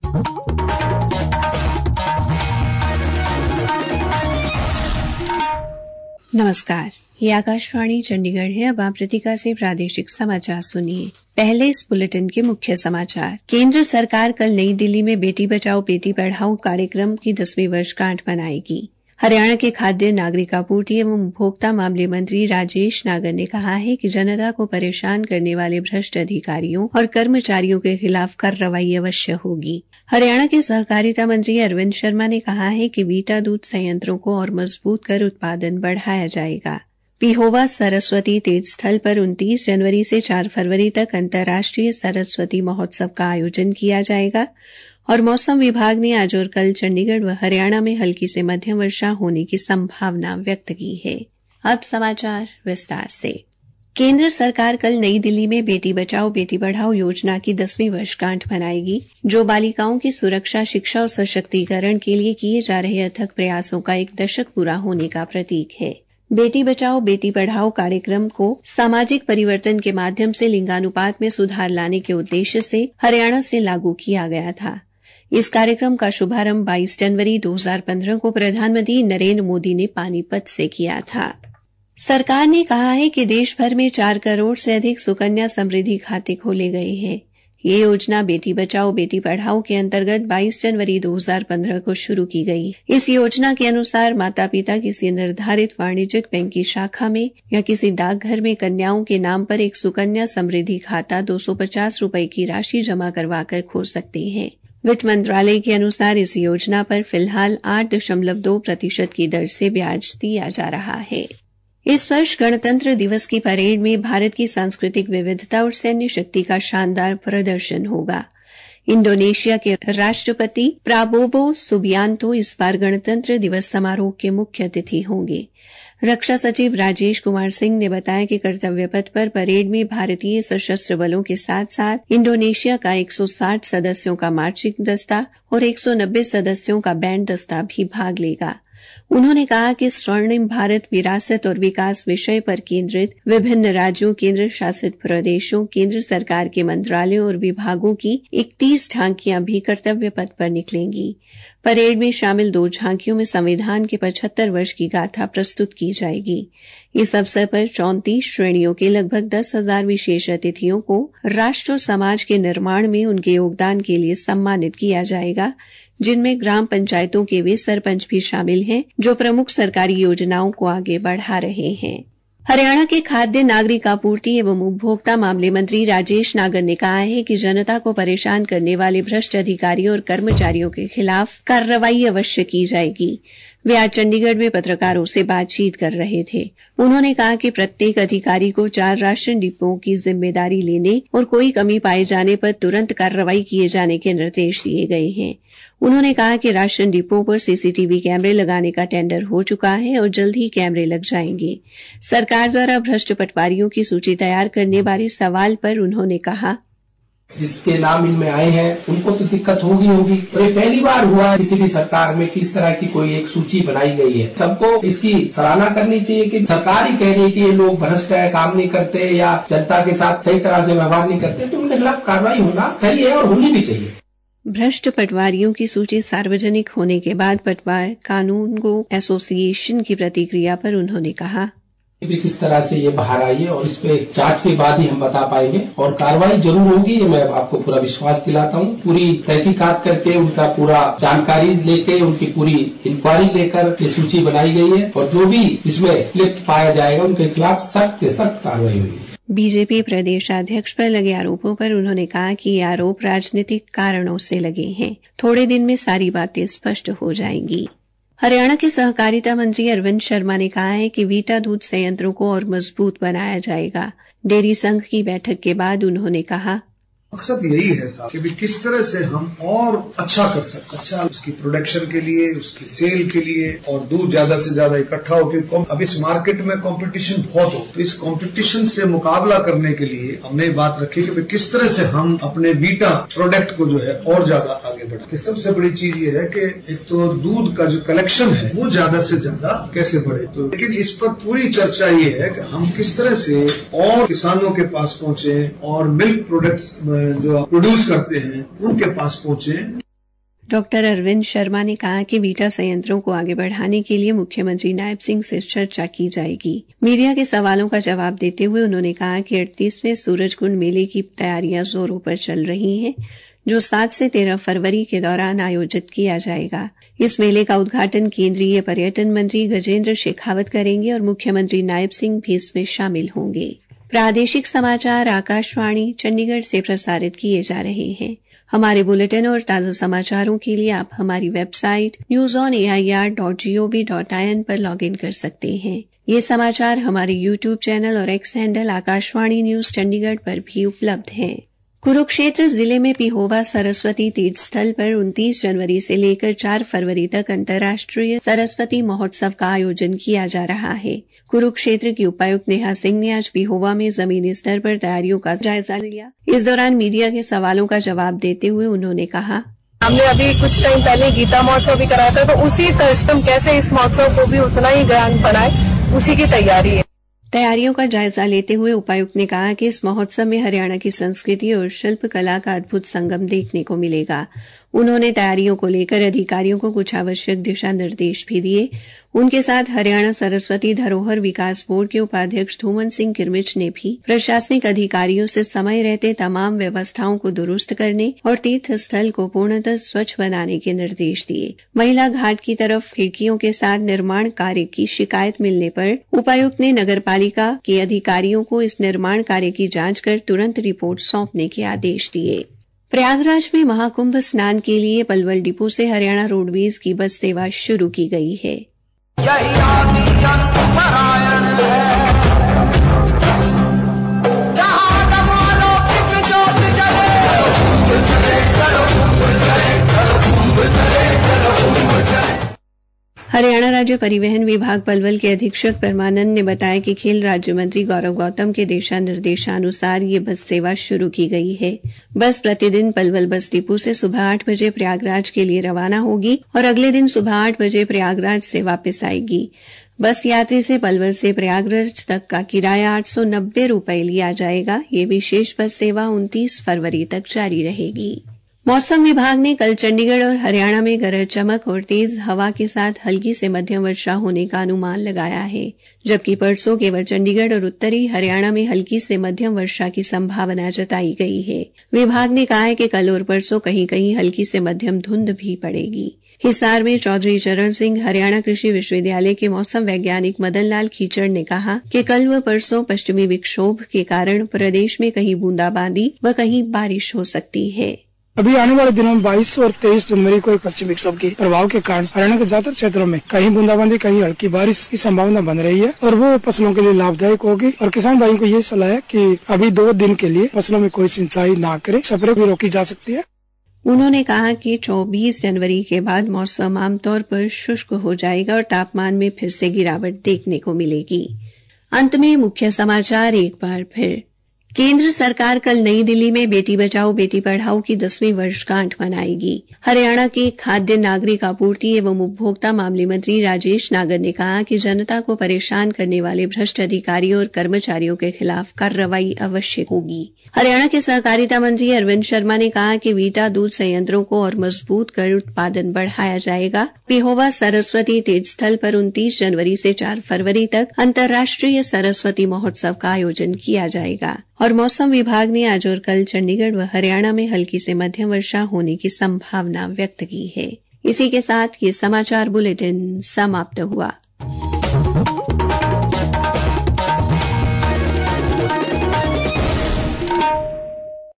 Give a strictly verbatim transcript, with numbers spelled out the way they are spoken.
नमस्कार, ये आकाशवाणी चंडीगढ़ है। अब आप प्रतीका से प्रादेशिक समाचार सुनिए। पहले इस बुलेटिन के मुख्य समाचार। केंद्र सरकार कल नई दिल्ली में बेटी बचाओ बेटी पढ़ाओ कार्यक्रम की दसवीं वर्षगांठ मनाएगी। हरियाणा के खाद्य नागरिक आपूर्ति एवं उपभोक्ता मामले मंत्री राजेश नागर ने कहा है कि जनता को परेशान करने वाले भ्रष्ट अधिकारियों और कर्मचारियों के खिलाफ कार्रवाई अवश्य होगी। हरियाणा के सहकारिता मंत्री अरविंद शर्मा ने कहा है कि वीटा दूध संयंत्रों को और मजबूत कर उत्पादन बढ़ाया जाएगा। पिहोवा सरस्वती तीर्थ स्थल पर उनतीस जनवरी से चार फरवरी तक अंतर्राष्ट्रीय सरस्वती महोत्सव का आयोजन किया जाएगा और मौसम विभाग ने आज और कल चंडीगढ़ व हरियाणा में हल्की से मध्यम वर्षा होने की संभावना व्यक्त की है। अब समाचार विस्तार से। केंद्र सरकार कल नई दिल्ली में बेटी बचाओ बेटी पढ़ाओ योजना की दसवीं वर्षगांठ मनाएगी, जो बालिकाओं की सुरक्षा, शिक्षा और सशक्तिकरण के लिए किए जा रहे अथक प्रयासों का एक दशक पूरा होने का प्रतीक है। बेटी बचाओ बेटी पढ़ाओ कार्यक्रम को सामाजिक परिवर्तन के माध्यम से लिंगानुपात में सुधार लाने के उद्देश्य से हरियाणा से लागू किया गया था। इस कार्यक्रम का शुभारंभ बाईस जनवरी दो हज़ार पंद्रह को प्रधानमंत्री नरेंद्र मोदी ने पानीपत से किया था। सरकार ने कहा है कि देश भर में चार करोड़ से अधिक सुकन्या समृद्धि खाते खोले गए हैं। ये योजना बेटी बचाओ बेटी पढ़ाओ के अंतर्गत बाईस जनवरी दो हज़ार पंद्रह को शुरू की गई। इस योजना के अनुसार माता पिता किसी निर्धारित वाणिज्यिक बैंक की शाखा में या किसी डाकघर में कन्याओं के नाम पर एक सुकन्या समृद्धि खाता दो सौ पचास रुपए की राशि जमा करवाकर खोल सकते हैं। वित्त मंत्रालय के अनुसार इस योजना पर फिलहाल आठ दशमलव दो प्रतिशत की दर से ब्याज दिया जा रहा है। इस वर्ष गणतंत्र दिवस की परेड में भारत की सांस्कृतिक विविधता और सैन्य शक्ति का शानदार प्रदर्शन होगा। इंडोनेशिया के राष्ट्रपति प्राबोवो सुबियांतो इस बार गणतंत्र दिवस समारोह के मुख्य अतिथि होंगे। रक्षा सचिव राजेश कुमार सिंह ने बताया कि कर्तव्य पथ पर परेड में भारतीय सशस्त्र बलों के साथ साथ इंडोनेशिया का एक सौ साठ सदस्यों का मार्चिंग दस्ता और एक सौ नब्बे सदस्यों का बैंड दस्ता भी भाग लेगा। उन्होंने कहा कि स्वर्णिम भारत विरासत और विकास विषय पर केंद्रित विभिन्न राज्यों, केंद्र शासित प्रदेशों, केंद्र सरकार के मंत्रालयों और विभागों की इकतीस झांकियां भी कर्तव्य पथ पर निकलेंगी। परेड में शामिल दो झांकियों में संविधान के पचहत्तर वर्ष की गाथा प्रस्तुत की जाएगी। इस अवसर पर चौंतीस श्रेणियों के लगभग दस हजार विशेष अतिथियों को राष्ट्र और समाज के निर्माण में उनके योगदान के लिए सम्मानित किया जाएगा, जिनमें ग्राम पंचायतों के वे सरपंच भी शामिल हैं जो प्रमुख सरकारी योजनाओं को आगे बढ़ा रहे हैं। हरियाणा के खाद्य नागरिक आपूर्ति एवं उपभोक्ता मामले मंत्री राजेश नागर ने कहा है कि जनता को परेशान करने वाले भ्रष्ट अधिकारियों और कर्मचारियों के खिलाफ कार्रवाई अवश्य की जाएगी। वे आज चंडीगढ़ में पत्रकारों से बातचीत कर रहे थे। उन्होंने कहा कि प्रत्येक अधिकारी को चार राशन डिपों की जिम्मेदारी लेने और कोई कमी पाए जाने पर तुरंत कार्रवाई किए जाने के निर्देश दिए गए हैं। उन्होंने कहा कि राशन डिपों पर सीसीटीवी कैमरे लगाने का टेंडर हो चुका है और जल्द ही कैमरे लग जाएंगे। सरकार द्वारा भ्रष्ट पटवारियों की सूची तैयार करने बारे सवाल पर उन्होंने कहा, जिसके नाम इनमें आए हैं उनको तो दिक्कत होगी होगी और ये पहली बार हुआ है किसी भी सरकार में कि इस तरह की कोई एक सूची बनाई गई है। सबको इसकी सराहना करनी चाहिए कि सरकार ही कह रही है कि ये लोग भ्रष्ट है, काम नहीं करते या जनता के साथ सही तरह से व्यवहार नहीं करते, तो उनके खिलाफ कार्रवाई होना चाहिए और होनी भी चाहिए। भ्रष्ट पटवारियों की सूची सार्वजनिक होने के बाद पटवार कानून को एसोसिएशन की प्रतिक्रिया पर उन्होंने कहा, किस तरह से ये बाहर आई है और इस पे जांच के बाद ही हम बता पाएंगे और कार्रवाई जरूर होगी, ये मैं आपको पूरा विश्वास दिलाता हूँ। पूरी तहकीकात करके उनका पूरा जानकारी लेके उनकी पूरी इंक्वायरी लेकर ये सूची बनाई गई है और जो भी इसमें लिप्त पाया जाएगा उनके खिलाफ सख्त से सख्त कार्रवाई होगी। बीजेपी प्रदेशाध्यक्ष पर लगे आरोपों पर उन्होंने कहा कि ये आरोप राजनीतिक कारणों से लगे हैं। थोड़े दिन में सारी बातें स्पष्ट हो जाएंगी। हरियाणा के सहकारिता मंत्री अरविंद शर्मा ने कहा है कि वीटा दूध संयंत्रों को और मजबूत बनाया जाएगा। डेयरी संघ की बैठक के बाद उन्होंने कहा, मकसद यही है साहब कि किस तरह से हम और अच्छा कर सकते, अच्छा उसकी प्रोडक्शन के लिए, उसकी सेल के लिए और दूध ज्यादा से ज्यादा इकट्ठा हो। क्योंकि अब इस मार्केट में कंपटीशन बहुत हो, तो इस कंपटीशन से मुकाबला करने के लिए हमने ये बात रखी कि किस तरह से हम अपने वीटा प्रोडक्ट को जो है और ज्यादा आगे बढ़ाएं। सबसे बड़ी चीज ये है कि एक तो दूध का जो कलेक्शन है वो ज्यादा से ज्यादा कैसे बढ़े। तो लेकिन इस पर पूरी चर्चा ये है कि हम किस तरह से और किसानों के पास पहुंचे और मिल्क प्रोडक्ट्स जो प्रोड्यूस करते हैं उनके पास पहुंचे। डॉक्टर अरविंद शर्मा ने कहा कि वीटा संयंत्रों को आगे बढ़ाने के लिए मुख्यमंत्री नायब सिंह से चर्चा की जाएगी। मीडिया के सवालों का जवाब देते हुए उन्होंने कहा कि अड़तीसवें सूरजकुंड मेले की तैयारियां जोरों पर चल रही हैं, जो सात से तेरह फरवरी के दौरान आयोजित किया जाएगा। इस मेले का उद्घाटन केंद्रीय पर्यटन मंत्री गजेंद्र शेखावत करेंगे और मुख्यमंत्री नायब सिंह भी इसमें शामिल होंगे। प्रादेशिक समाचार आकाशवाणी चंडीगढ़ से प्रसारित किए जा रहे हैं। हमारे बुलेटिन और ताज़ा समाचारों के लिए आप हमारी website news on A I R dot G O V dot I N पर लॉग इन कर सकते हैं। ये समाचार हमारे यूट्यूब चैनल और X handle Akashvani news Chandigarh पर भी उपलब्ध हैं। कुरुक्षेत्र जिले में पिहोवा सरस्वती तीर्थ स्थल पर उनतीस जनवरी से लेकर चार फरवरी तक अंतर्राष्ट्रीय सरस्वती महोत्सव का आयोजन किया जा रहा है। कुरुक्षेत्र की उपायुक्त नेहा सिंह ने आज पिहोवा में जमीनी स्तर पर तैयारियों का जायजा लिया। इस दौरान मीडिया के सवालों का जवाब देते हुए उन्होंने कहा, हमने अभी कुछ टाइम पहले गीता महोत्सव भी कराया था, तो उसी तर्ज पर हम कैसे इस महोत्सव को भी उतना ही ग्रैंड बनाए, उसी की तैयारी है। तैयारियों का जायजा लेते हुए उपायुक्त ने कहा कि इस महोत्सव में हरियाणा की संस्कृति और शिल्प कला का अद्भुत संगम देखने को मिलेगा। उन्होंने तैयारियों को लेकर अधिकारियों को कुछ आवश्यक दिशा निर्देश भी दिए। उनके साथ हरियाणा सरस्वती धरोहर विकास बोर्ड के उपाध्यक्ष धूमन सिंह किरमिच ने भी प्रशासनिक अधिकारियों से समय रहते तमाम व्यवस्थाओं को दुरुस्त करने और तीर्थ स्थल को पूर्णतः स्वच्छ बनाने के निर्देश दिए। महिला घाट की तरफ खिड़कियों के साथ निर्माण कार्य की शिकायत मिलने पर उपायुक्त ने नगरपालिका के अधिकारियों को इस निर्माण कार्य की जांच कर तुरंत रिपोर्ट सौंपने के आदेश दिए। प्रयागराज में महाकुंभ स्नान के लिए पलवल डिपो से हरियाणा रोडवेज की बस सेवा शुरू की गई है। यही आदि परायण है, जहां नमोलौकिक ज्योत जले, चले चलो चले चलो चले चलो चले। हरियाणा राज्य परिवहन विभाग पलवल के अधीक्षक परमानंद ने बताया कि खेल राज्य मंत्री गौरव गौतम के दिशा निर्देशानुसार ये बस सेवा शुरू की गई है। बस प्रतिदिन पलवल बस डिपो से सुबह आठ बजे प्रयागराज के लिए रवाना होगी और अगले दिन सुबह आठ बजे प्रयागराज से वापस आएगी। बस यात्री से पलवल से प्रयागराज तक का किराया आठ सौ नब्बे रुपये लिया जाएगा। ये विशेष बस सेवा उनतीस फरवरी तक जारी रहेगी। मौसम विभाग ने कल चंडीगढ़ और हरियाणा में गरज चमक और तेज हवा के साथ हल्की से मध्यम वर्षा होने का अनुमान लगाया है, जबकि परसों केवल चंडीगढ़ और उत्तरी हरियाणा में हल्की से मध्यम वर्षा की संभावना जताई गई है। विभाग ने कहा है कि कल और परसों कहीं कहीं हल्की से मध्यम धुंध भी पड़ेगी। हिसार में चौधरी चरण सिंह हरियाणा कृषि विश्वविद्यालय के मौसम वैज्ञानिक मदन लाल खीचड़ ने कहा कि कल व परसों पश्चिमी विक्षोभ के कारण प्रदेश में कहीं बूंदाबांदी व कहीं बारिश हो सकती है। अभी आने वाले दिनों में बाईस और तेईस जनवरी को एक पश्चिमी विक्षोभ के प्रभाव के कारण हरियाणा के ज्यादातर क्षेत्रों में कहीं बूंदाबांदी कहीं हल्की बारिश की संभावना बन रही है और वो फसलों के लिए लाभदायक होगी। और किसान भाइयों को ये सलाह है कि अभी दो दिन के लिए फसलों में कोई सिंचाई ना करे, स्प्रे भी रोकी जा सकती है। उन्होंने कहा कि चौबीस जनवरी के बाद मौसम आमतौर पर शुष्क हो जाएगा और तापमान में फिर से गिरावट देखने को मिलेगी। अंत में मुख्य समाचार एक बार फिर। केंद्र सरकार कल नई दिल्ली में बेटी बचाओ बेटी पढ़ाओ की दसवीं वर्षगांठ मनाएगी। हरियाणा के खाद्य नागरिक आपूर्ति एवं उपभोक्ता मामले मंत्री राजेश नागर ने कहा कि जनता को परेशान करने वाले भ्रष्ट अधिकारियों और कर्मचारियों के खिलाफ कार्रवाई अवश्य होगी। हरियाणा के सहकारिता मंत्री अरविंद शर्मा ने कहा कि वीटा दूध संयंत्रों को और मजबूत कर उत्पादन बढ़ाया जाएगा। पिहोवा सरस्वती तीर्थ स्थल पर उनतीस जनवरी से चार फरवरी तक अंतर्राष्ट्रीय सरस्वती महोत्सव का आयोजन किया जाएगा। और मौसम विभाग ने आज और कल चंडीगढ़ व हरियाणा में हल्की से मध्यम वर्षा होने की संभावना व्यक्त की है। इसी के साथ ये समाचार बुलेटिन समाप्त हुआ।